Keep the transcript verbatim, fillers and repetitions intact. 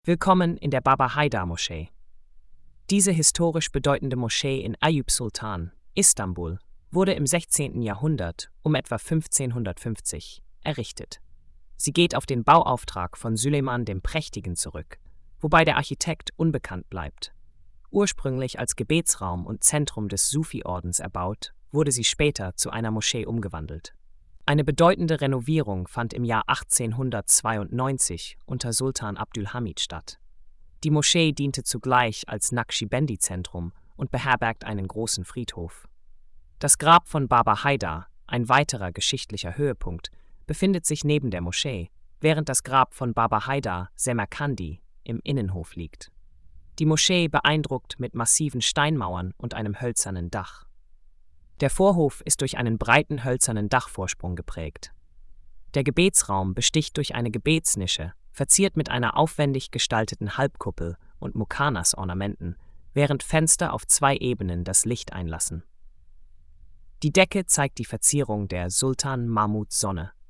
Willkommen in der Baba Haydar Moschee. Diese historisch bedeutende Moschee in Eyüp Sultan, Istanbul, wurde im sechzehnten Jahrhundert um etwa fünfzehnhundertfünfzig errichtet. Sie geht auf den Bauauftrag von Süleyman dem Prächtigen zurück, wobei der Architekt unbekannt bleibt. Ursprünglich als Gebetsraum und Zentrum des Sufi-Ordens erbaut, wurde sie später zu einer Moschee umgewandelt. Eine bedeutende Renovierung fand im Jahr achtzehnhundertzweiundneunzig unter Sultan Abdülhamid statt. Die Moschee diente zugleich als Naqschbendi-Zentrum und beherbergt einen großen Friedhof. Das Grab von Baba Haydar, ein weiterer geschichtlicher Höhepunkt, befindet sich neben der Moschee, während das Grab von Baba Haydar Semerkandi im Innenhof liegt. Die Moschee beeindruckt mit massiven Steinmauern und einem hölzernen Dach. Der Vorhof ist durch einen breiten hölzernen Dachvorsprung geprägt. Der Gebetsraum besticht durch eine Gebetsnische, verziert mit einer aufwendig gestalteten Halbkuppel und Muqarnas-Ornamenten, während Fenster auf zwei Ebenen das Licht einlassen. Die Decke zeigt die Verzierung der Sultan Mahmuds Sonne.